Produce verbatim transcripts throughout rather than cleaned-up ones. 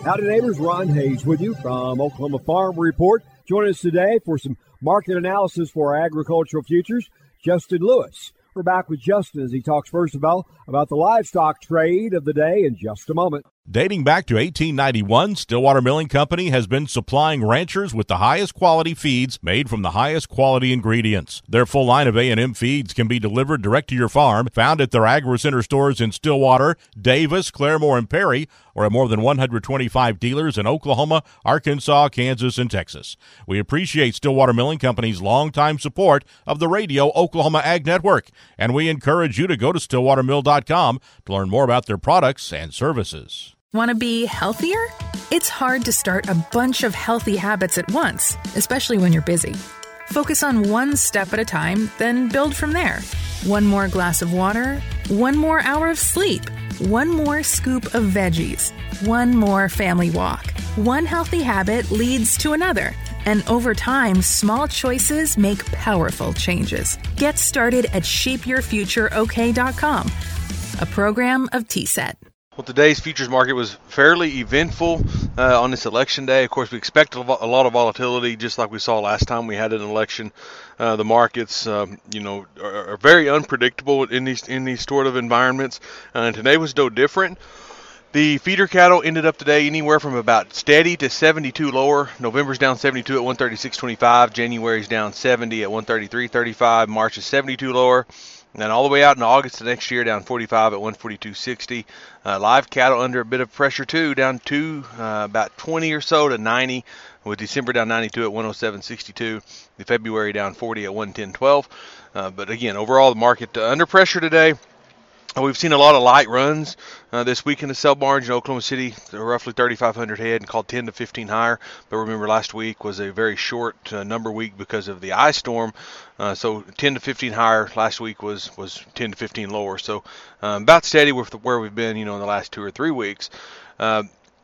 Howdy, neighbors. Ron Hayes with you from Oklahoma Farm Report. Join us today for some market analysis for our agricultural futures. Justin Lewis. We're back with Justin as he talks first of all about the livestock trade of the day in just a moment. Dating back to eighteen ninety-one, Stillwater Milling Company has been supplying ranchers with the highest quality feeds made from the highest quality ingredients. Their full line of A and M feeds can be delivered direct to your farm, found at their AgriCenter stores in Stillwater, Davis, Claremore, and Perry, or at more than one hundred twenty-five dealers in Oklahoma, Arkansas, Kansas, and Texas. We appreciate Stillwater Milling Company's longtime support of the Radio Oklahoma Ag Network, and we encourage you to go to stillwater mill dot com to learn more about their products and services. Want to be healthier? It's hard to start a bunch of healthy habits at once, especially when you're busy. Focus on one step at a time, then build from there. One more glass of water, one more hour of sleep, one more scoop of veggies, one more family walk. One healthy habit leads to another, and over time, small choices make powerful changes. Get started at shape your future o k dot com, a program of T S E T. Well, today's futures market was fairly eventful uh, on this election day. Of course, we expect a lot of volatility, just like we saw last time we had an election. Uh, the markets, um, you know, are, are very unpredictable in these in these sort of environments, uh, and today was no different. The feeder cattle ended up today anywhere from about steady to seventy-two lower. November's down seventy-two at one thirty-six twenty-five. January's down seventy at one thirty-three thirty-five. March is seventy-two lower. And then all the way out in August of next year, down forty-five at one forty-two sixty. Uh, live cattle under a bit of pressure too, down two, uh, about twenty or so to ninety, with December down ninety-two at one oh seven sixty-two. The February down forty at one ten twelve. Uh, but again, overall the market uh, under pressure today. We've seen a lot of light runs uh, this week in the sell barns in Oklahoma City. They're roughly thirty-five hundred head and called ten to fifteen higher. But remember, last week was a very short uh, number week because of the ice storm. Uh, so ten to fifteen higher. Last week was was ten to fifteen lower. So um, about steady with where we've been, you know, in the last two or three weeks. Uh,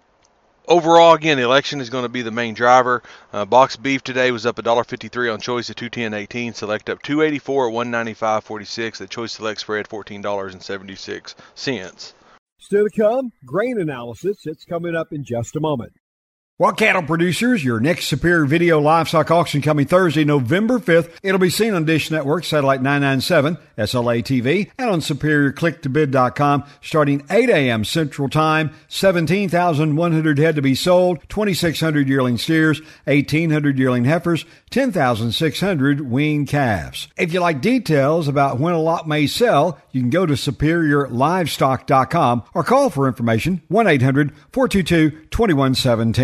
Overall, again, the election is going to be the main driver. Uh, box beef today was up one fifty-three on choice at two ten eighteen. Select up two eighty-four at one ninety-five forty-six. The choice select spread fourteen seventy-six. Still to come, grain analysis. It's coming up in just a moment. Well, cattle producers, your next Superior Video Livestock Auction coming Thursday, November fifth. It'll be seen on Dish Network, Satellite nine ninety-seven, S L A T V, and on superior click to bid dot com starting eight a.m. Central Time. seventeen thousand one hundred head to be sold, twenty-six hundred yearling steers, eighteen hundred yearling heifers, ten thousand six hundred weaned calves. If you like details about when a lot may sell, you can go to superior livestock dot com or call for information one eight hundred four two two two one one seven.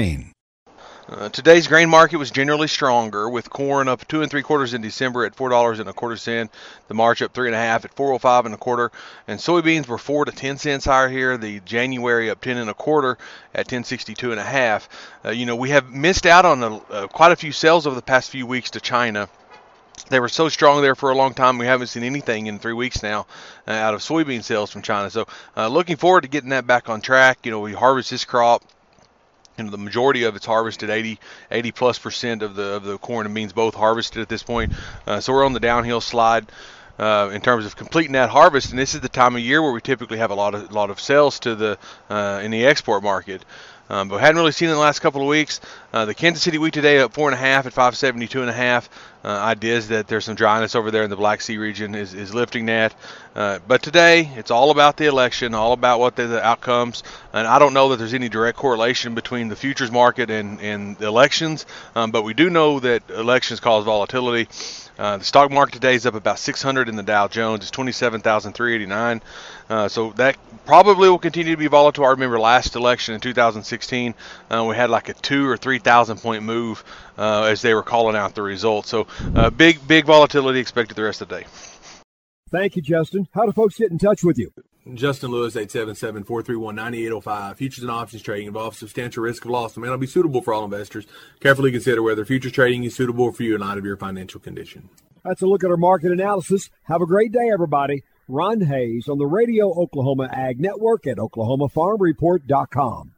Uh, today's grain market was generally stronger, with corn up two and three quarters in December at four dollars and a quarter cent. The March up three and a half at four oh five and a quarter, and soybeans were four to ten cents higher here. The January up ten and a quarter at ten sixty two and a half. Uh, you know, we have missed out on a, uh, quite a few sales over the past few weeks to China. They were so strong there for a long time. We haven't seen anything in three weeks now uh, out of soybean sales from China. So, uh, looking forward to getting that back on track. You know, we harvest this crop. You know, the majority of it's harvested, eighty, eighty plus percent of the of the corn and beans both harvested at this point. Uh, so we're on the downhill slide uh, in terms of completing that harvest. And this is the time of year where we typically have a lot of lot of sales to the uh, in the export market. Um, but hadn't really seen it in the last couple of weeks. Uh, the Kansas City wheat today up four and a half at five seventy-two and a half. Uh, ideas that there's some dryness over there in the Black Sea region is, is lifting that. Uh, but today, it's all about the election, all about what the, the outcomes. And I don't know that there's any direct correlation between the futures market and, and the elections. Um, but we do know that elections cause volatility. Uh, the stock market today is up about six hundred in the Dow Jones. It's twenty-seven thousand three hundred eighty-nine. Uh, so that probably will continue to be volatile. I remember last election in two thousand sixteen, uh, we had like a two or three thousand point move uh, as they were calling out the results. So uh, big, big volatility expected the rest of the day. Thank you, Justin. How do folks get in touch with you? Justin Lewis, eight seven seven, four three one, nine eight zero five. Futures and options trading involves substantial risk of loss and may not be suitable for all investors. Carefully consider whether futures trading is suitable for you in light of your financial condition. That's a look at our market analysis. Have a great day, everybody. Ron Hayes on the Radio Oklahoma Ag Network at oklahoma farm report dot com.